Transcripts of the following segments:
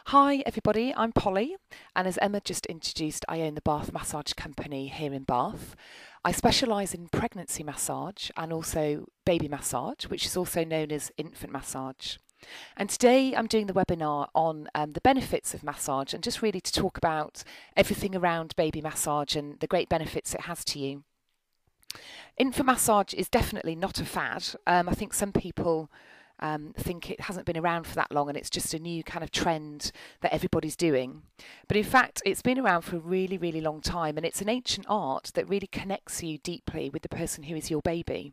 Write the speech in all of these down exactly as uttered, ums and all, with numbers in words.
Hi everybody, I'm Polly, and as Emma just introduced, I own the Bath Massage Company here in Bath. I specialise in pregnancy massage and also baby massage, which is also known as infant massage. And today I'm doing the webinar on um, the benefits of massage and just really to talk about everything around baby massage and the great benefits it has to you. Infant massage is definitely not a fad. Um, I think some people um, think it hasn't been around for that long and it's just a new kind of trend that everybody's doing. But in fact, it's been around for a really, really long time, and it's an ancient art that really connects you deeply with the person who is your baby.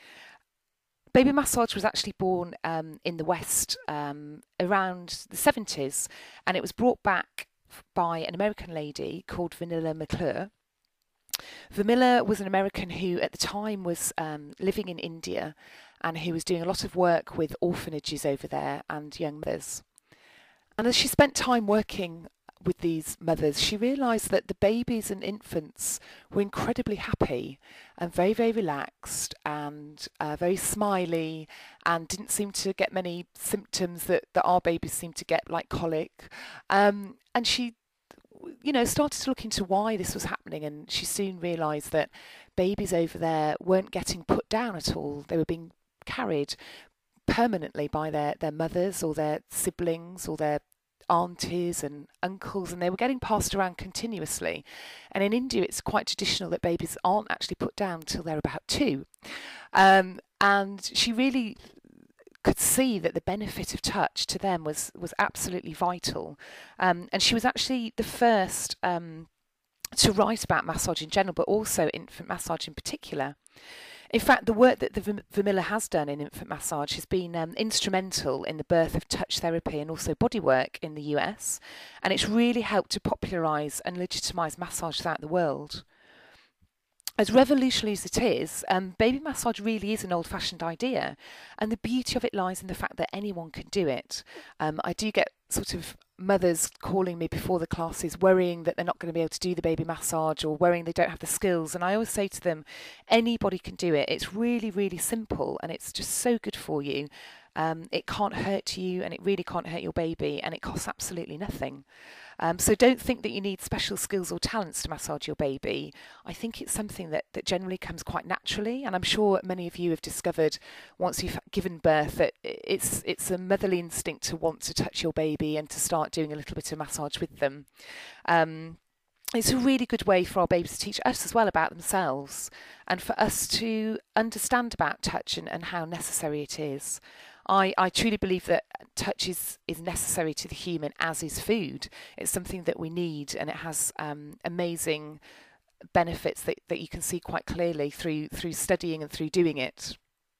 Baby massage was actually born um, in the West um, around the seventies, and it was brought back by an American lady called Vanilla McClure. Vermilla was an American who at the time was um, living in India and who was doing a lot of work with orphanages over there and young mothers. And as she spent time working with these mothers, she realised that the babies and infants were incredibly happy and very, very relaxed and uh, very smiley and didn't seem to get many symptoms that, that our babies seem to get, like colic. Um, and she you know, started to look into why this was happening, and she soon realised that babies over there weren't getting put down at all. They were being carried permanently by their, their mothers or their siblings or their aunties and uncles, and they were getting passed around continuously. And in India, it's quite traditional that babies aren't actually put down till they're about two. Um, and she really could see that the benefit of touch to them was was absolutely vital, um, and she was actually the first um, to write about massage in general, but also infant massage in particular. In fact, the work that the Vermilla has done in infant massage has been um, instrumental in the birth of touch therapy and also bodywork in the U S, and it's really helped to popularise and legitimise massage throughout the world. As revolutionary as it is, um, baby massage really is an old-fashioned idea, and the beauty of it lies in the fact that anyone can do it. Um, I do get sort of mothers calling me before the classes worrying that they're not going to be able to do the baby massage or worrying they don't have the skills, and I always say to them, anybody can do it. It's really, really simple, and it's just so good for you. Um, it can't hurt you, and it really can't hurt your baby, and it costs absolutely nothing. Um, so don't think that you need special skills or talents to massage your baby. I think it's something that, that generally comes quite naturally, and I'm sure many of you have discovered once you've given birth that it's it's a motherly instinct to want to touch your baby and to start doing a little bit of massage with them. Um, It's a really good way for our babies to teach us as well about themselves, and for us to understand about touch and, and how necessary it is. I, I truly believe that touch is, is necessary to the human, as is food. It's something that we need, and it has um, amazing benefits that, that you can see quite clearly through through studying and through doing it.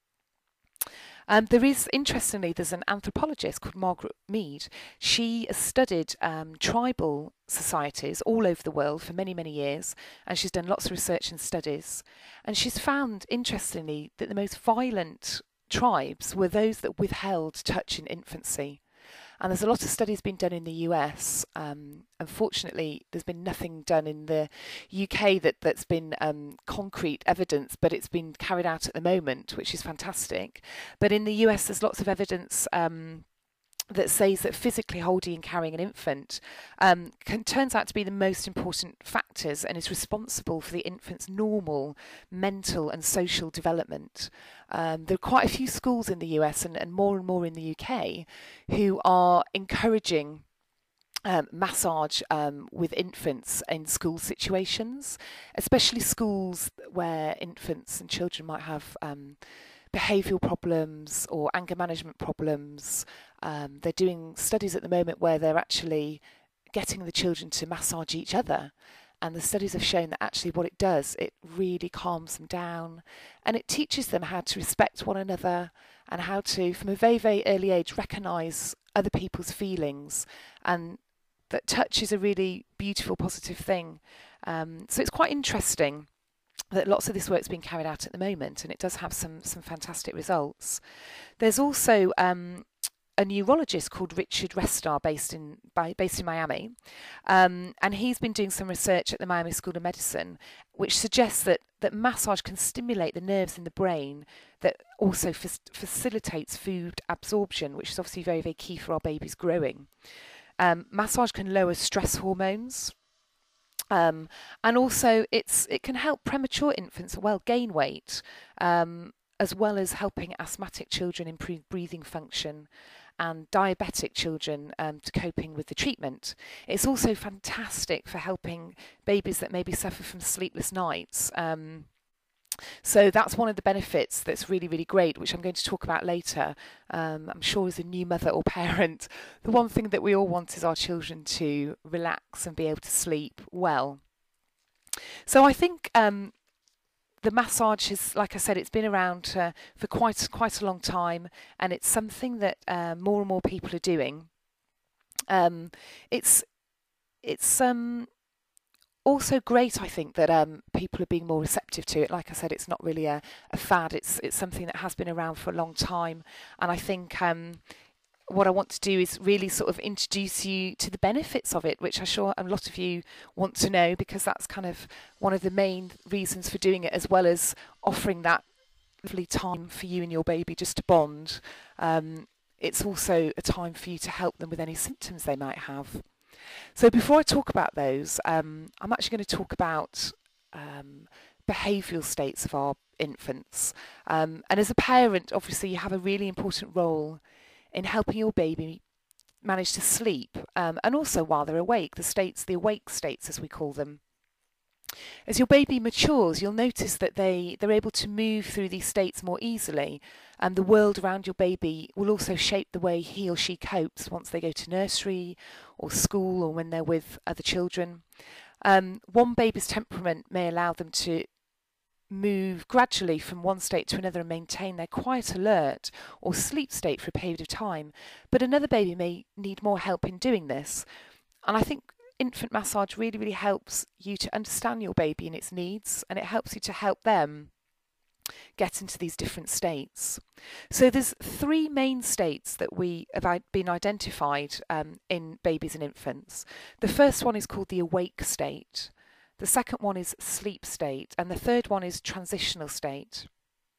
Um, there is, interestingly, there's an anthropologist called Margaret Mead. She has studied um, tribal societies all over the world for many, many years, and she's done lots of research and studies. And she's found, interestingly, that the most violent tribes were those that withheld touch in infancy. And there's a lot of studies being done in the U S. Um, unfortunately, there's been nothing done in the U K that, that's been um, concrete evidence, but it's been carried out at the moment, which is fantastic. But in the U S, there's lots of evidence um, that says that physically holding and carrying an infant um, can, turns out to be the most important factors and is responsible for the infant's normal mental and social development. Um, there are quite a few schools in the U S and, and more and more in the U K who are encouraging Um, massage um, with infants in school situations, especially schools where infants and children might have um, behavioural problems or anger management problems. Um, they're doing studies at the moment where they're actually getting the children to massage each other. And the studies have shown that actually what it does, it really calms them down, and it teaches them how to respect one another and how to, from a very, very early age, recognise other people's feelings, and that touch is a really beautiful, positive thing. Um, so it's quite interesting that lots of this work's being carried out at the moment, and it does have some some fantastic results. There's also um, a neurologist called Richard Restar based in by, based in Miami, um, and he's been doing some research at the Miami School of Medicine, which suggests that that massage can stimulate the nerves in the brain that also f- facilitates food absorption, which is obviously very, very key for our babies growing. Um, massage can lower stress hormones. Um, and also, it's it can help premature infants as well gain weight, um, as well as helping asthmatic children improve breathing function, and diabetic children um, to coping with the treatment. It's also fantastic for helping babies that maybe suffer from sleepless nights. Um, so that's one of the benefits that's really, really great, which I'm going to talk about later. Um, I'm sure as a new mother or parent, the one thing that we all want is our children to relax and be able to sleep well. So I think um, the massage is, like I said, it's been around uh, for quite quite a long time, and it's something that uh, more and more people are doing. Um, it's it's um, also great, I think, that um, people are being more receptive to it. Like I said, it's not really a, a fad. It's it's something that has been around for a long time, and I think um, what I want to do is really sort of introduce you to the benefits of it, which I'm sure a lot of you want to know, because that's kind of one of the main reasons for doing it, as well as offering that lovely time for you and your baby just to bond. Um, it's also a time for you to help them with any symptoms they might have. So before I talk about those, um, I'm actually going to talk about um, behavioural states of our infants. Um, and as a parent, obviously, you have a really important role in helping your baby manage to sleep, um, and also while they're awake, the states, the awake states as we call them. As your baby matures, you'll notice that they, they're able to move through these states more easily, and the world around your baby will also shape the way he or she copes once they go to nursery or school or when they're with other children. Um, one baby's temperament may allow them to move gradually from one state to another and maintain their quiet alert or sleep state for a period of time, but another baby may need more help in doing this. And I think infant massage really, really helps you to understand your baby and its needs, and it helps you to help them get into these different states. So there's three main states that we have been identified um, in babies and infants. The first one is called the awake state. The second one is sleep state, and the third one is transitional state.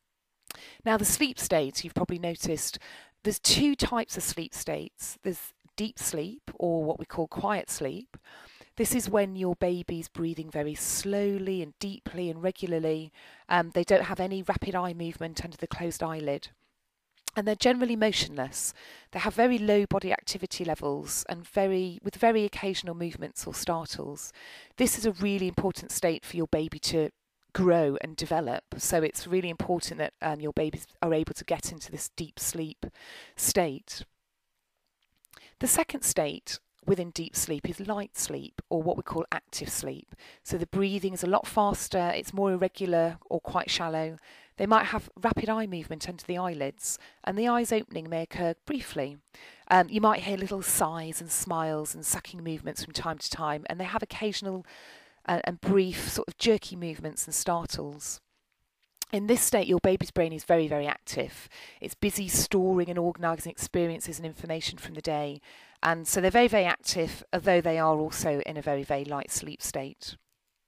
Now, the sleep state, you've probably noticed, there's two types of sleep states. There's deep sleep, or what we call quiet sleep. This is when your baby's breathing very slowly and deeply and regularly. Um, they don't have any rapid eye movement under the closed eyelid. And they're generally motionless. They have very low body activity levels and very with very occasional movements or startles. This is a really important state for your baby to grow and develop. So it's really important that um, your babies are able to get into this deep sleep state. The second state within deep sleep is light sleep, or what we call active sleep. So the breathing is a lot faster, it's more irregular or quite shallow. They might have rapid eye movement under the eyelids, and the eyes opening may occur briefly. Um, you might hear little sighs and smiles and sucking movements from time to time, and they have occasional uh, and brief sort of jerky movements and startles. In this state, your baby's brain is very, very active. It's busy storing and organising experiences and information from the day. And so they're very, very active, although they are also in a very, very light sleep state.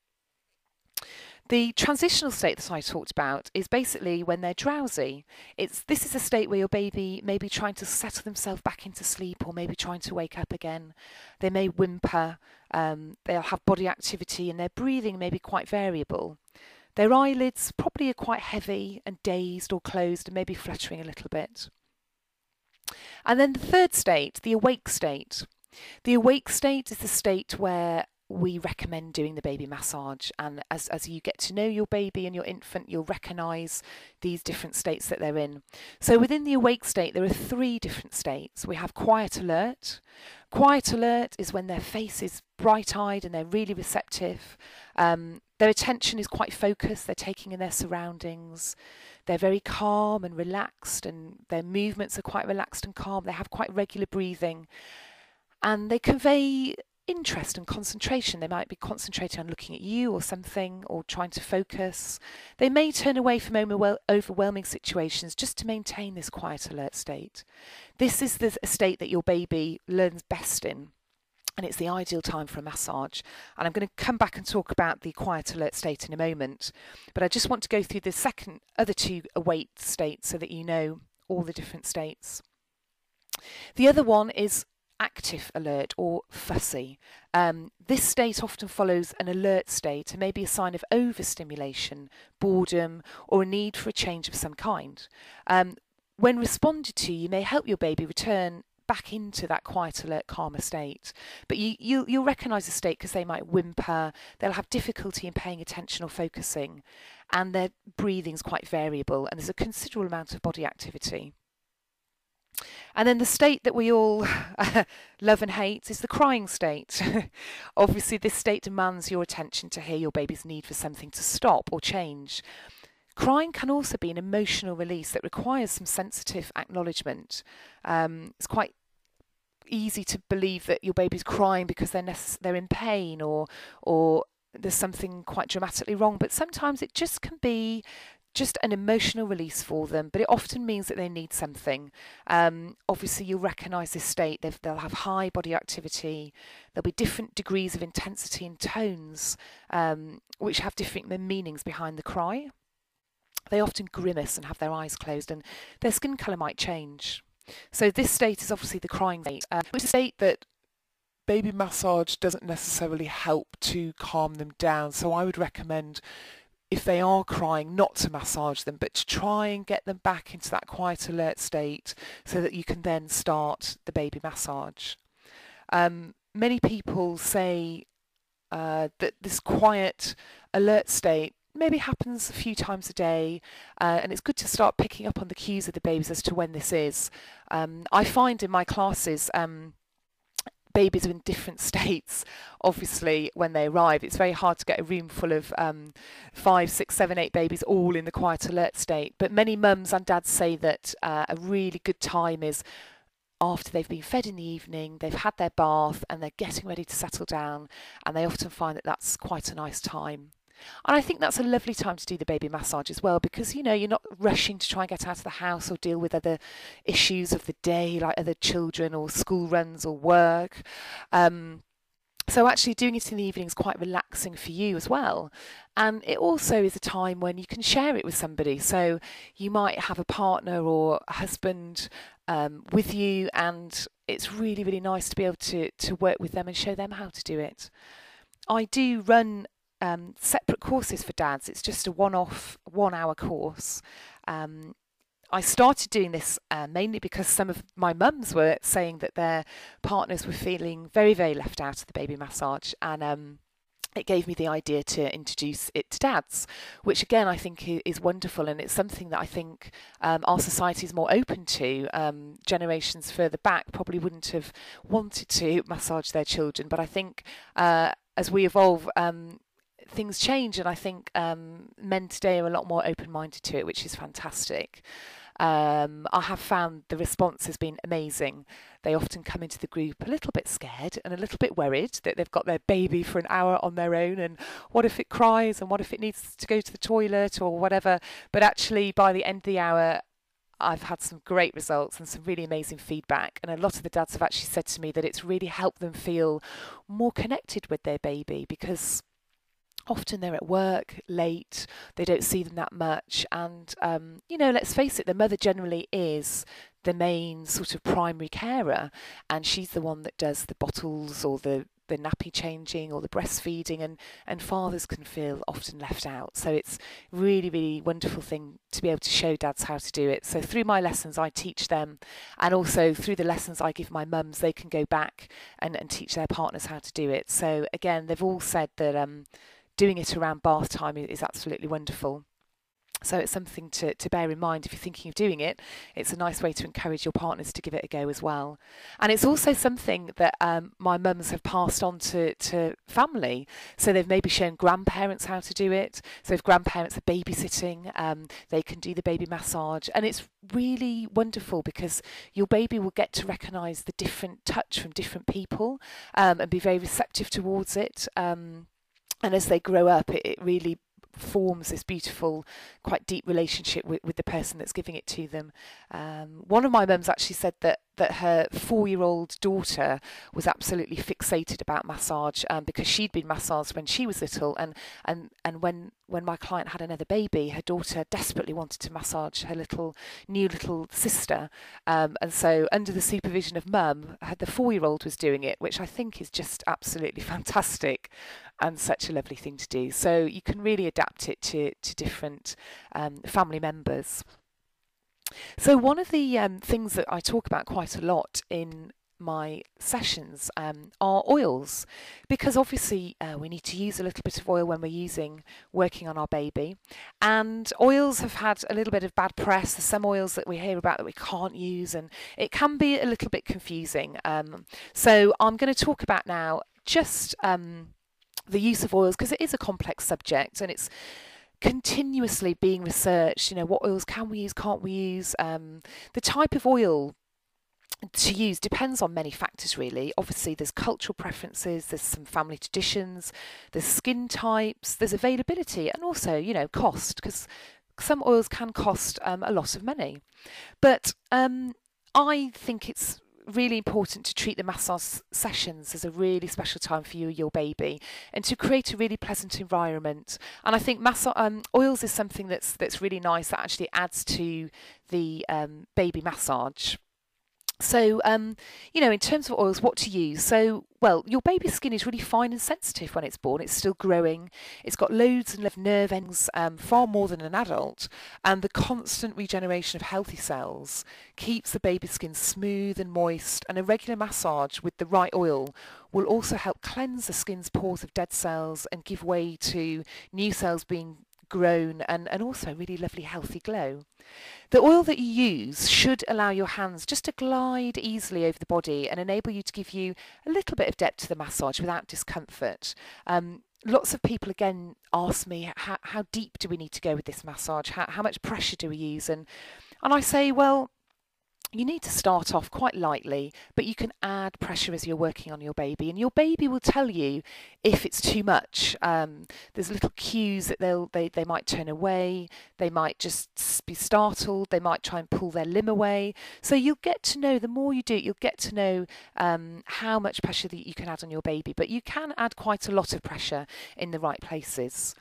The transitional state that I talked about is basically when they're drowsy. It's, this is a state where your baby may be trying to settle themselves back into sleep, or maybe trying to wake up again. They may whimper, um, they'll have body activity, and their breathing may be quite variable. Their eyelids probably are quite heavy and dazed or closed and maybe fluttering a little bit. And then the third state, the awake state. The awake state is the state where we recommend doing the baby massage, and as, as you get to know your baby and your infant, you'll recognise these different states that they're in. So within the awake state, there are three different states. We have quiet alert. Quiet alert is when their face is bright-eyed and they're really receptive. Um, their attention is quite focused, they're taking in their surroundings. They're very calm and relaxed, and their movements are quite relaxed and calm. They have quite regular breathing, and they convey interest and concentration. They might be concentrating on looking at you or something, or trying to focus. They may turn away from overwhelming situations just to maintain this quiet alert state. This is the state that your baby learns best in, and it's the ideal time for a massage. And I'm going to come back and talk about the quiet alert state in a moment, but I just want to go through the second other two awake states so that you know all the different states. The other one is active alert or fussy. Um, this state often follows an alert state and may be a sign of overstimulation, boredom, or a need for a change of some kind. Um, when responded to, you may help your baby return back into that quiet, alert, calmer state. But you, you, you'll recognise the state because they might whimper, they'll have difficulty in paying attention or focusing, and their breathing's quite variable, and there's a considerable amount of body activity. And then the state that we all love and hate is the crying state. Obviously, this state demands your attention to hear your baby's need for something to stop or change. Crying can also be an emotional release that requires some sensitive acknowledgement. Um, it's quite easy to believe that your baby's crying because they're necess- they're in pain or or there's something quite dramatically wrong, but sometimes it just can be just an emotional release for them, but it often means that they need something. Um, obviously, you'll recognise this state. They've, they'll have high body activity. There'll be different degrees of intensity and tones, um, which have different meanings behind the cry. They often grimace and have their eyes closed, and their skin colour might change. So this state is obviously the crying state, uh, which is a state that baby massage doesn't necessarily help to calm them down. So I would recommend, if they are crying, not to massage them, but to try and get them back into that quiet, alert state so that you can then start the baby massage. Um, many people say uh, that this quiet, alert state maybe happens a few times a day, uh, and it's good to start picking up on the cues of the babies as to when this is. Um, I find in my classes, um, babies are in different states, obviously, when they arrive. It's very hard to get a room full of um, five, six, seven, eight babies all in the quiet, alert state. But many mums and dads say that uh, a really good time is after they've been fed in the evening, they've had their bath, and they're getting ready to settle down, and they often find that that's quite a nice time. And I think that's a lovely time to do the baby massage as well, because, you know, you're not rushing to try and get out of the house or deal with other issues of the day, like other children or school runs or work. Um, so actually doing it in the evening is quite relaxing for you as well. And it also is a time when you can share it with somebody. So you might have a partner or a husband um, with you, and it's really, really nice to be able to, to work with them and show them how to do it. I do run Um, separate courses for dads. It's just a one-off, one-hour course. Um, I started doing this uh, mainly because some of my mums were saying that their partners were feeling very, very left out of the baby massage, and um, it gave me the idea to introduce it to dads, which again I think is wonderful, and it's something that I think um, our society is more open to. Um, generations further back probably wouldn't have wanted to massage their children, but I think uh, as we evolve, um, things change, and I think um, men today are a lot more open-minded to it, which is fantastic. Um, I have found the response has been amazing. They often come into the group a little bit scared and a little bit worried that they've got their baby for an hour on their own, and what if it cries, and what if it needs to go to the toilet or whatever. But actually, by the end of the hour, I've had some great results and some really amazing feedback, and a lot of the dads have actually said to me that it's really helped them feel more connected with their baby, because often they're at work late, they don't see them that much, and um, you know, let's face it, the mother generally is the main sort of primary carer, and she's the one that does the bottles or the the nappy changing or the breastfeeding, and and fathers can feel often left out. So it's really, really wonderful thing to be able to show dads how to do it. So through my lessons I teach them, and also through the lessons I give my mums, they can go back and, and teach their partners how to do it. So again, they've all said that um doing it around bath time is absolutely wonderful. So it's something to, to bear in mind if you're thinking of doing it. It's a nice way to encourage your partners to give it a go as well. And it's also something that um, my mums have passed on to, to family. So they've maybe shown grandparents how to do it. So if grandparents are babysitting, um, they can do the baby massage. And it's really wonderful because your baby will get to recognise the different touch from different people um, and be very receptive towards it. Um, And as they grow up, it, it really forms this beautiful, quite deep relationship with, with the person that's giving it to them. Um, one of my mums actually said that that her four-year-old daughter was absolutely fixated about massage um, because she'd been massaged when she was little, and and and when when my client had another baby, her daughter desperately wanted to massage her little new little sister, um, and so under the supervision of mum, the four-year-old was doing it, which I think is just absolutely fantastic and such a lovely thing to do. So you can really adapt it to to different um, family members. So one of the um, things that I talk about quite a lot in my sessions um, are oils, because obviously uh, we need to use a little bit of oil when we're using working on our baby, and oils have had a little bit of bad press. There's some oils that we hear about that we can't use, and it can be a little bit confusing. Um, so I'm going to talk about now just um, the use of oils, because it is a complex subject and it's continuously being researched. You know, what oils can we use, can't we use? Um, the type of oil to use depends on many factors, really. Obviously, there's cultural preferences, there's some family traditions, there's skin types, there's availability, and also, you know, cost, because some oils can cost um, a lot of money. But um, I think it's really important to treat the massage sessions as a really special time for you and your baby, and to create a really pleasant environment. And I think massage um, oils is something that's that's really nice, that actually adds to the um, baby massage. So, um, you know, in terms of oils, what to use. So, well, your baby's skin is really fine and sensitive when it's born. It's still growing. It's got loads of nerve ends, um, far more than an adult. And the constant regeneration of healthy cells keeps the baby's skin smooth and moist. And a regular massage with the right oil will also help cleanse the skin's pores of dead cells and give way to new cells being grown, and, and also really lovely healthy glow. The oil that you use should allow your hands just to glide easily over the body and enable you to give you a little bit of depth to the massage without discomfort. Um, lots of people again ask me, how, how deep do we need to go with this massage? How, how much pressure do we use? And, and I say, well, you need to start off quite lightly, but you can add pressure as you're working on your baby, and your baby will tell you if it's too much. Um, there's little cues that they'll they, they might turn away, they might just be startled, they might try and pull their limb away. So you'll get to know, the more you do it, you'll get to know um, how much pressure that you can add on your baby, but you can add quite a lot of pressure in the right places.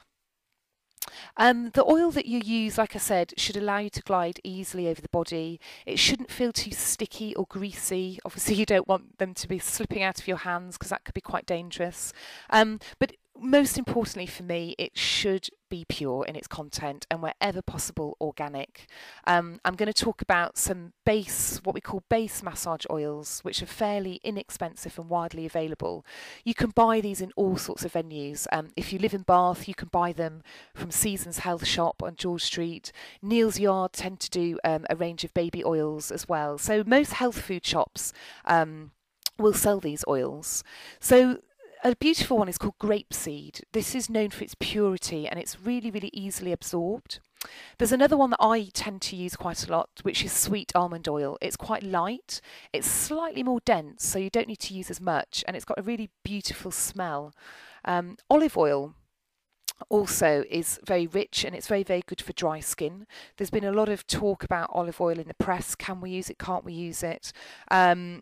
Um, the oil that you use, like I said, should allow you to glide easily over the body. It shouldn't feel too sticky or greasy. Obviously, you don't want them to be slipping out of your hands, because that could be quite dangerous. Um, but most importantly for me, it should be pure in its content and wherever possible organic. Um, I'm going to talk about some base, what we call base massage oils, which are fairly inexpensive and widely available. You can buy these in all sorts of venues. Um, if you live in Bath, you can buy them from Seasons Health Shop on George Street. Neal's Yard tend to do um, a range of baby oils as well. So most health food shops um, will sell these oils. So a beautiful one is called grapeseed. This is known for its purity, and it's really, really easily absorbed. There's another one that I tend to use quite a lot, which is sweet almond oil. It's quite light, it's slightly more dense, so you don't need to use as much, and it's got a really beautiful smell. Um, olive oil also is very rich, and it's very, very good for dry skin. There's been a lot of talk about olive oil in the press. Can we use it? Can't we use it? Um,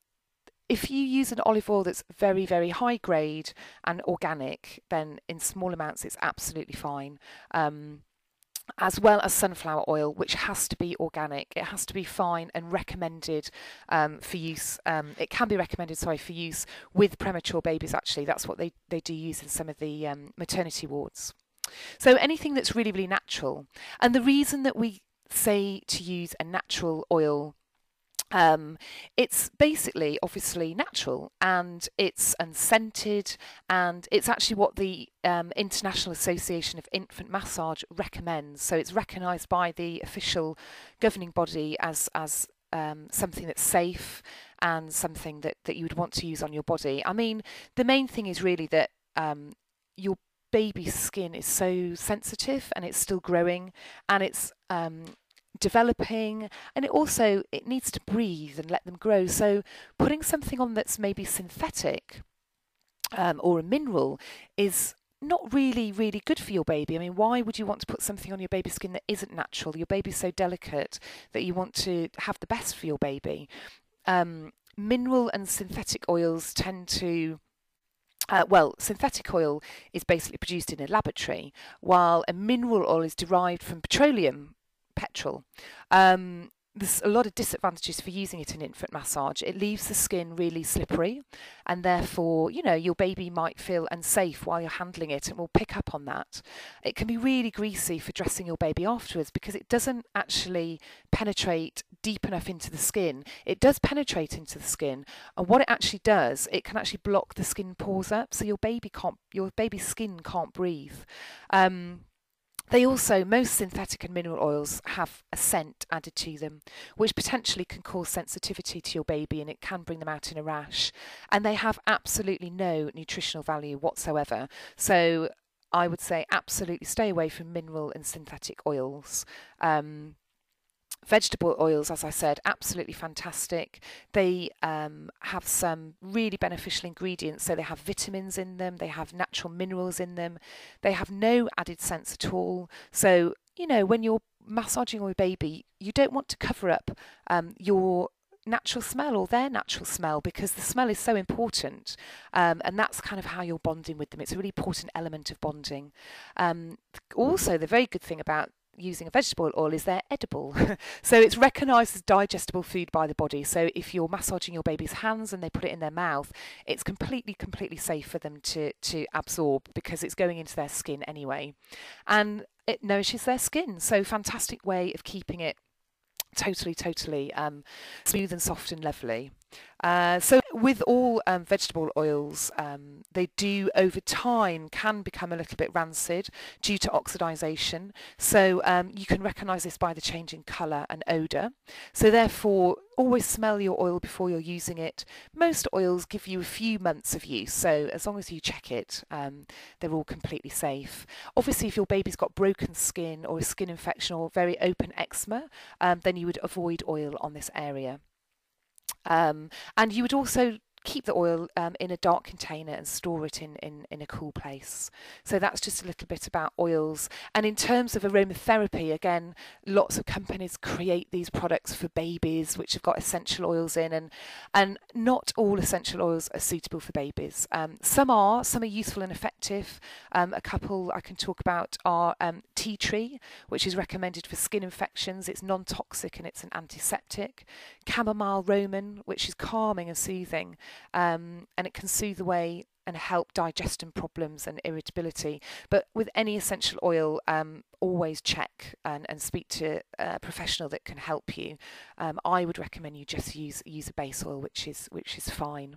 If you use an olive oil that's very, very high grade and organic, then in small amounts it's absolutely fine. Um, as well as sunflower oil, which has to be organic. It has to be fine and recommended um, for use. Um, it can be recommended, sorry, for use with premature babies, actually. That's what they, they do use in some of the um, maternity wards. So anything that's really, really natural. And the reason that we say to use a natural oil, Um, it's basically obviously natural, and it's unscented, and it's actually what the um, International Association of Infant Massage recommends. So it's recognised by the official governing body as as um, something that's safe and something that, that you would want to use on your body. I mean, the main thing is really that um, your baby's skin is so sensitive, and it's still growing, and it's um, developing, and it also it needs to breathe and let them grow. So putting something on that's maybe synthetic um, or a mineral is not really really good for your baby. I mean, why would you want to put something on your baby's skin that isn't natural? Your baby's so delicate that you want to have the best for your baby. um, mineral and synthetic oils tend to Uh, well, synthetic oil is basically produced in a laboratory, while a mineral oil is derived from petroleum, petrol. Um, there's a lot of disadvantages for using it in infant massage. It leaves the skin really slippery, and therefore, you know, your baby might feel unsafe while you're handling it, and will pick up on that. It can be really greasy for dressing your baby afterwards because it doesn't actually penetrate deep enough into the skin. It does penetrate into the skin, and what it actually does, it can actually block the skin pores up, so your baby can't, your baby's skin can't breathe. Um, They also, most synthetic and mineral oils have a scent added to them, which potentially can cause sensitivity to your baby, and it can bring them out in a rash. And they have absolutely no nutritional value whatsoever. So I would say absolutely stay away from mineral and synthetic oils. Um, Vegetable oils, as I said, absolutely fantastic. They um, have some really beneficial ingredients. So they have vitamins in them, they have natural minerals in them, they have no added scents at all. So, you know, when you're massaging your baby, you don't want to cover up um, your natural smell or their natural smell, because the smell is so important, um, and that's kind of how you're bonding with them. It's a really important element of bonding. Um, also, the very good thing about using a vegetable oil is they're edible. So it's recognised as digestible food by the body. So if you're massaging your baby's hands and they put it in their mouth, it's completely, completely safe for them to, to absorb, because it's going into their skin anyway. And it nourishes their skin. So fantastic way of keeping it totally, totally um, smooth and soft and lovely. Uh, so with all um, vegetable oils, um, they do over time can become a little bit rancid due to oxidization. So um, you can recognize this by the change in color and odor. So therefore, always smell your oil before you're using it. Most oils give you a few months of use, so as long as you check it, um, they're all completely safe. Obviously, if your baby's got broken skin or a skin infection or very open eczema, um, then you would avoid oil on this area. Um, and you would also keep the oil um, in a dark container and store it in, in, in a cool place. So that's just a little bit about oils. And in terms of aromatherapy, again, lots of companies create these products for babies which have got essential oils in, and and not all essential oils are suitable for babies. Um, some are, some are useful and effective. Um, a couple I can talk about are um, tea tree, which is recommended for skin infections. It's non-toxic and it's an antiseptic. Chamomile Roman, which is calming and soothing. Um, and it can soothe away and help digestion problems and irritability. But with any essential oil, um, always check and, and speak to a professional that can help you. Um, I would recommend you just use use a base oil, which is which is fine.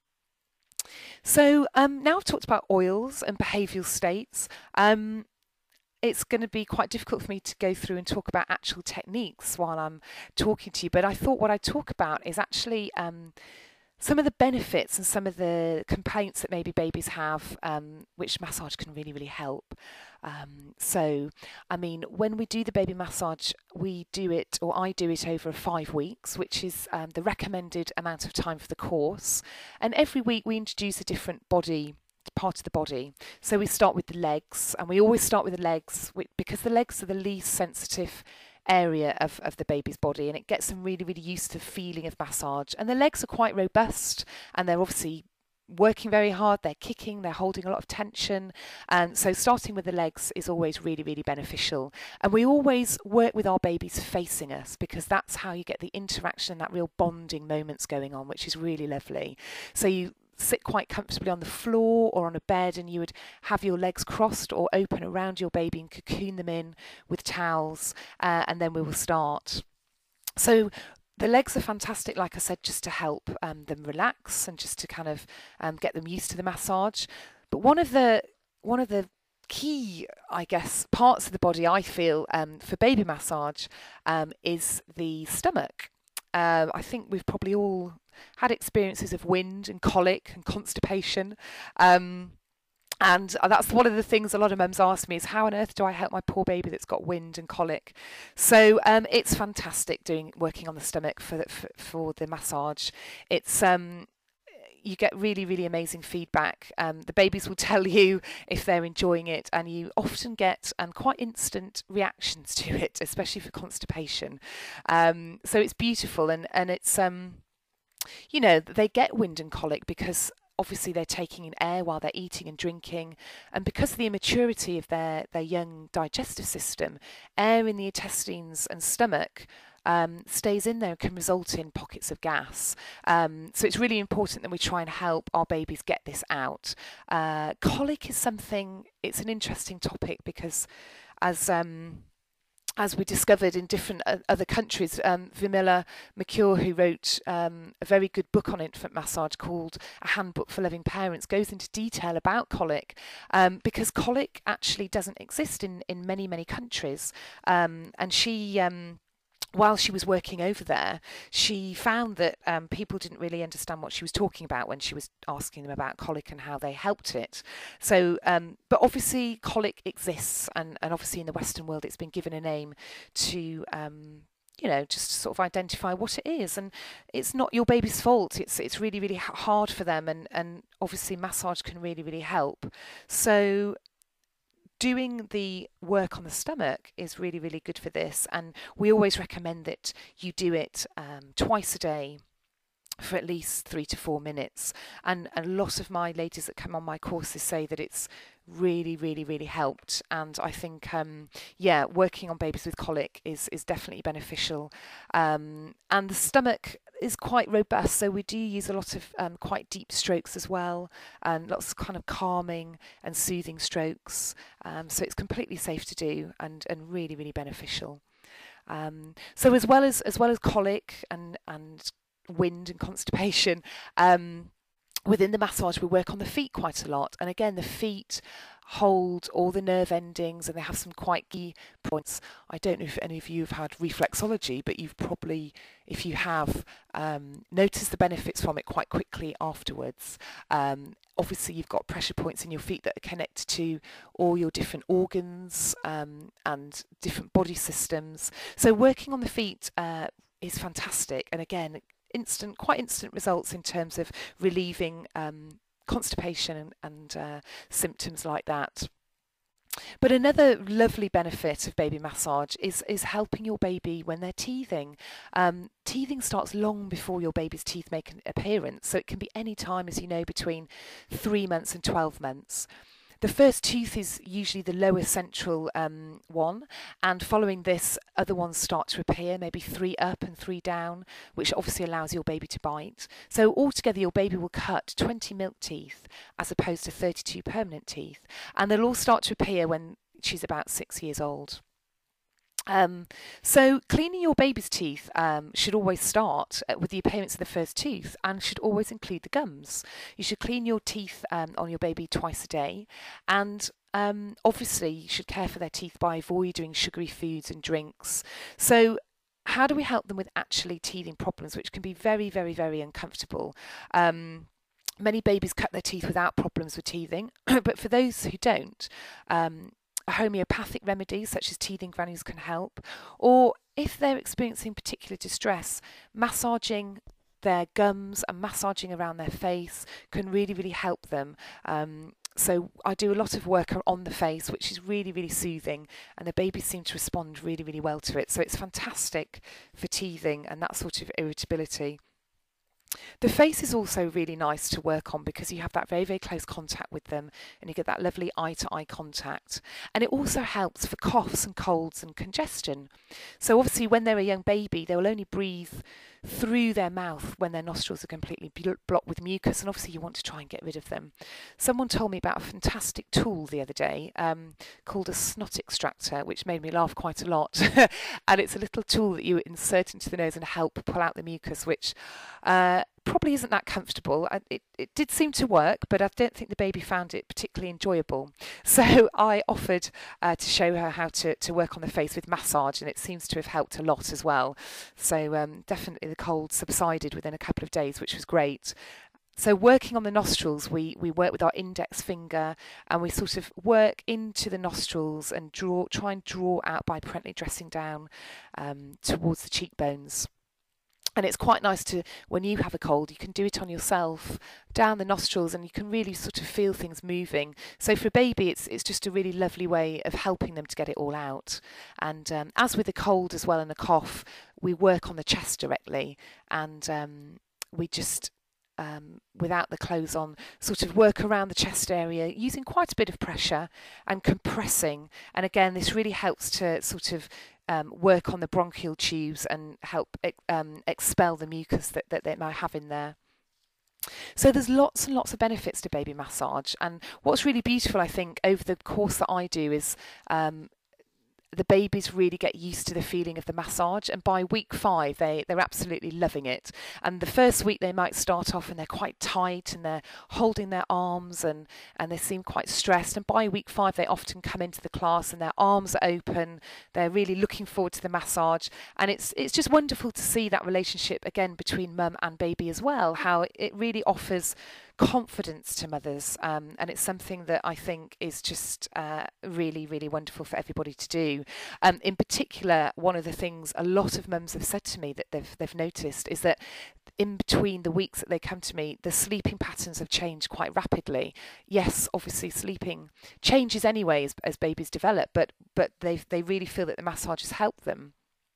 So um, now I've talked about oils and behavioural states. Um, It's going to be quite difficult for me to go through and talk about actual techniques while I'm talking to you, but I thought what I'd talk about is actually um, some of the benefits and some of the complaints that maybe babies have, um, which massage can really, really help. Um, so, I mean, when we do the baby massage, we do it, or I do it over five weeks, which is um, the recommended amount of time for the course. And every week we introduce a different body part of the body. So we start with the legs, and we always start with the legs because the legs are the least sensitive area of, of the baby's body, and it gets them really, really used to the feeling of massage. And the legs are quite robust, and they're obviously working very hard, they're kicking, they're holding a lot of tension, and so starting with the legs is always really, really beneficial. And we always work with our babies facing us, because that's how you get the interaction and that real bonding moments going on, which is really lovely. So you sit quite comfortably on the floor or on a bed, and you would have your legs crossed or open around your baby and cocoon them in with towels, uh, and then we will start. So the legs are fantastic, like I said, just to help um, them relax and just to kind of um, get them used to the massage. But one of the one of the key, I guess, parts of the body I feel um, for baby massage um, is the stomach. Uh, I think we've probably all had experiences of wind and colic and constipation. Um, and that's one of the things a lot of mums ask me is, how on earth do I help my poor baby that's got wind and colic? So um, it's fantastic doing working on the stomach for the, for, for the massage. It's um, you get really, really amazing feedback. Um, the babies will tell you if they're enjoying it, and you often get um, quite instant reactions to it, especially for constipation. Um, so it's beautiful, and, and it's... Um, you know, they get wind and colic because obviously they're taking in air while they're eating and drinking, and because of the immaturity of their, their young digestive system, air in the intestines and stomach um, stays in there and can result in pockets of gas. Um, so it's really important that we try and help our babies get this out. Uh, colic is something, it's an interesting topic because as um, as we discovered in different uh, other countries, um, Vimila McCure, who wrote um, a very good book on infant massage called A Handbook for Loving Parents, goes into detail about colic, um, because colic actually doesn't exist in, in many, many countries. Um, and she... Um, While she was working over there, she found that um, people didn't really understand what she was talking about when she was asking them about colic and how they helped it. So, um, but obviously colic exists, and, and obviously in the Western world it's been given a name to, um, you know, just to sort of identify what it is. And it's not your baby's fault. It's it's really, really hard for them, and, and obviously massage can really, really help. So doing the work on the stomach is really, really good for this, and we always recommend that you do it um, twice a day for at least three to four minutes. And a lot of my ladies that come on my courses say that it's really, really, really helped. And I think, um, yeah, working on babies with colic is, is definitely beneficial. Um, and the stomach is quite robust, so we do use a lot of um, quite deep strokes as well, and lots of kind of calming and soothing strokes. Um, so it's completely safe to do, and, and really, really beneficial. Um, so as well as as well as colic and and wind and constipation, um, within the massage we work on the feet quite a lot, and again the feet hold all the nerve endings, and they have some quite key points. I don't know if any of you have had reflexology, but you've probably, if you have, um, noticed the benefits from it quite quickly afterwards. Um, obviously you've got pressure points in your feet that are connected to all your different organs um, and different body systems. So working on the feet uh, is fantastic, and again instant, quite instant results in terms of relieving um, constipation and, and uh, symptoms like that. But another lovely benefit of baby massage is is helping your baby when they're teething. Um, teething starts long before your baby's teeth make an appearance, so it can be any time, as you know, between three months and twelve months. The first tooth is usually the lower central um, one, and following this, other ones start to appear, maybe three up and three down, which obviously allows your baby to bite. So altogether, your baby will cut twenty milk teeth as opposed to thirty-two permanent teeth, and they'll all start to appear when she's about six years old. Um, so cleaning your baby's teeth um, should always start with the appearance of the first tooth, and should always include the gums. You should clean your teeth um, on your baby twice a day, and um, obviously you should care for their teeth by avoiding sugary foods and drinks. So how do we help them with actually teething problems, which can be very, very, very uncomfortable? Um, many babies cut their teeth without problems with teething, but for those who don't, um, homeopathic remedies such as teething granules can help, or if they're experiencing particular distress, massaging their gums and massaging around their face can really, really help them. Um, so I do a lot of work on the face, which is really, really soothing, and the babies seem to respond really, really well to it. So it's fantastic for teething and that sort of irritability. The face is also really nice to work on because you have that very, very close contact with them, and you get that lovely eye-to-eye contact. And it also helps for coughs and colds and congestion. So obviously when they're a young baby, they will only breathe through their mouth when their nostrils are completely blocked with mucus, and obviously you want to try and get rid of them. Someone told me about a fantastic tool the other day um, called a snot extractor, which made me laugh quite a lot. And it's a little tool that you insert into the nose and help pull out the mucus, which uh, probably isn't that comfortable. It, it did seem to work, but I don't think the baby found it particularly enjoyable. So I offered uh, to show her how to, to work on the face with massage, and it seems to have helped a lot as well. So um, definitely the cold subsided within a couple of days, which was great. So working on the nostrils, we, we work with our index finger, and we sort of work into the nostrils and draw, try and draw out by parentally dressing down um, towards the cheekbones. And it's quite nice to, when you have a cold, you can do it on yourself, down the nostrils, and you can really sort of feel things moving. So for a baby, it's it's just a really lovely way of helping them to get it all out. And um, as with a cold as well and a cough, we work on the chest directly, and um, we just um, without the clothes on, sort of work around the chest area using quite a bit of pressure and compressing. And again, this really helps to sort of um, work on the bronchial tubes and help um, expel the mucus that, that they might have in there. So there's lots and lots of benefits to baby massage. And what's really beautiful, I think, over the course that I do is um, the babies really get used to the feeling of the massage, and by week five they they're absolutely loving it. And the first week they might start off and they're quite tight and they're holding their arms and and they seem quite stressed, and by week five they often come into the class and their arms are open, they're really looking forward to the massage. And it's it's just wonderful to see that relationship again between mum and baby as well, how it really offers confidence to mothers, um, and it's something that I think is just uh, really, really wonderful for everybody to do. Um, in particular, one of the things a lot of mums have said to me that they've they've noticed is that in between the weeks that they come to me, the sleeping patterns have changed quite rapidly. Yes, obviously sleeping changes anyway as, as babies develop, but but they they really feel that the massage has helped them.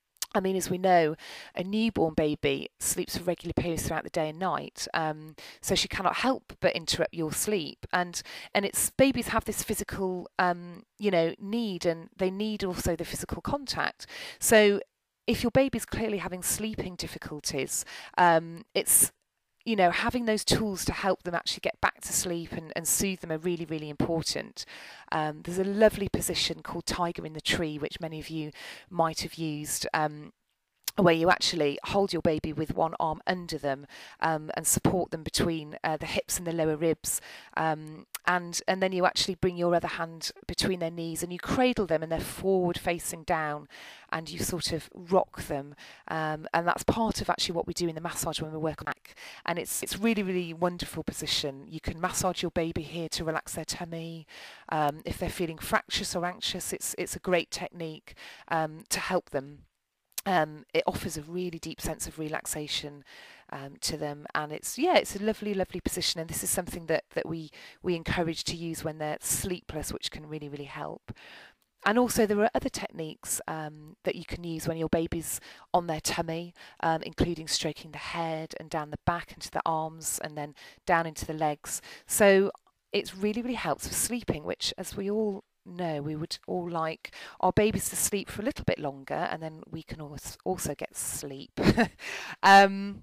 I mean, as we know, a newborn baby sleeps for regular periods throughout the day and night, um, so she cannot help but interrupt your sleep. And and it's babies have this physical, um, you know, need, and they need also the physical contact. So if your baby's clearly having sleeping difficulties, um, it's you know, having those tools to help them actually get back to sleep and, and soothe them are really, really important. Um, there's a lovely position called Tiger in the Tree, which many of you might have used, um, where you actually hold your baby with one arm under them um, and support them between uh, the hips and the lower ribs. Um, and, and then you actually bring your other hand between their knees and you cradle them and they're forward facing down and you sort of rock them. Um, and that's part of actually what we do in the massage when we work on back. And it's it's really, really wonderful position. You can massage your baby here to relax their tummy. Um, if they're feeling fractious or anxious, it's, it's a great technique um, to help them. Um, it offers a really deep sense of relaxation um, to them, and it's yeah, it's a lovely, lovely position. And this is something that that we we encourage to use when they're sleepless, which can really, really help. And also there are other techniques um, that you can use when your baby's on their tummy, um, including stroking the head and down the back into the arms and then down into the legs. So it really, really helps for sleeping, which, as we all no, we would all like our babies to sleep for a little bit longer, and then we can also get sleep. um,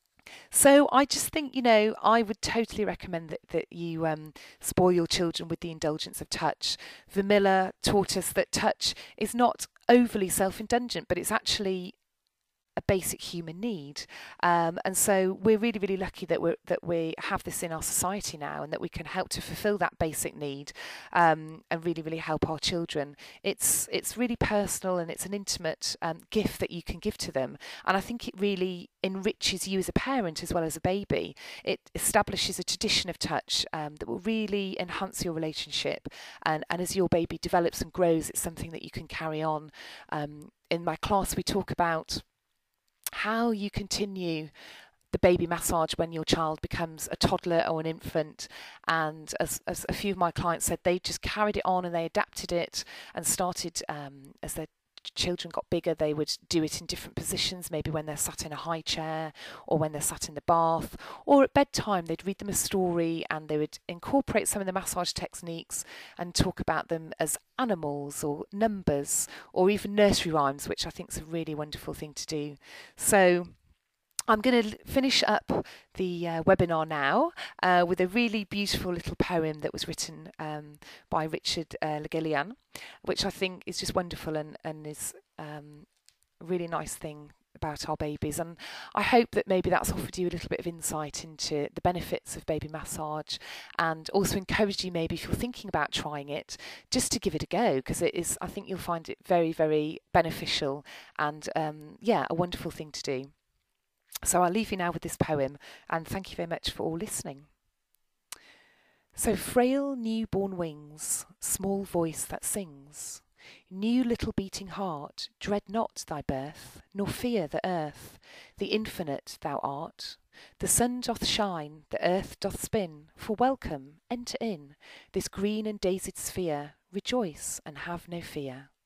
so I just think, you know, I would totally recommend that, that you um, spoil your children with the indulgence of touch. Vermilla taught us that touch is not overly self-indulgent, but it's actually a basic human need, um, and so we're really, really lucky that we that we have this in our society now, and that we can help to fulfil that basic need, um, and really, really help our children. It's it's really personal and it's an intimate um, gift that you can give to them, and I think it really enriches you as a parent as well as a baby. It establishes a tradition of touch um, that will really enhance your relationship, and and as your baby develops and grows, it's something that you can carry on. Um, in my class, we talk about how you continue the baby massage when your child becomes a toddler or an infant. And as, as a few of my clients said, they just carried it on and they adapted it and started, um, as their children got bigger, they would do it in different positions, maybe when they're sat in a high chair or when they're sat in the bath, or at bedtime they'd read them a story and they would incorporate some of the massage techniques and talk about them as animals or numbers or even nursery rhymes, which I think is a really wonderful thing to do. So I'm going to finish up the uh, webinar now uh, with a really beautiful little poem that was written um, by Richard uh, Le Gallienne, which I think is just wonderful and, and is um, a really nice thing about our babies. And I hope that maybe that's offered you a little bit of insight into the benefits of baby massage, and also encouraged you, maybe if you're thinking about trying it, just to give it a go, because it is, I think you'll find it very, very beneficial and um, yeah, a wonderful thing to do. So I'll leave you now with this poem, and thank you very much for all listening. So frail newborn wings, small voice that sings, new little beating heart, dread not thy birth, nor fear the earth, the infinite thou art. The sun doth shine, the earth doth spin, for welcome, enter in this green and daisied sphere, rejoice and have no fear.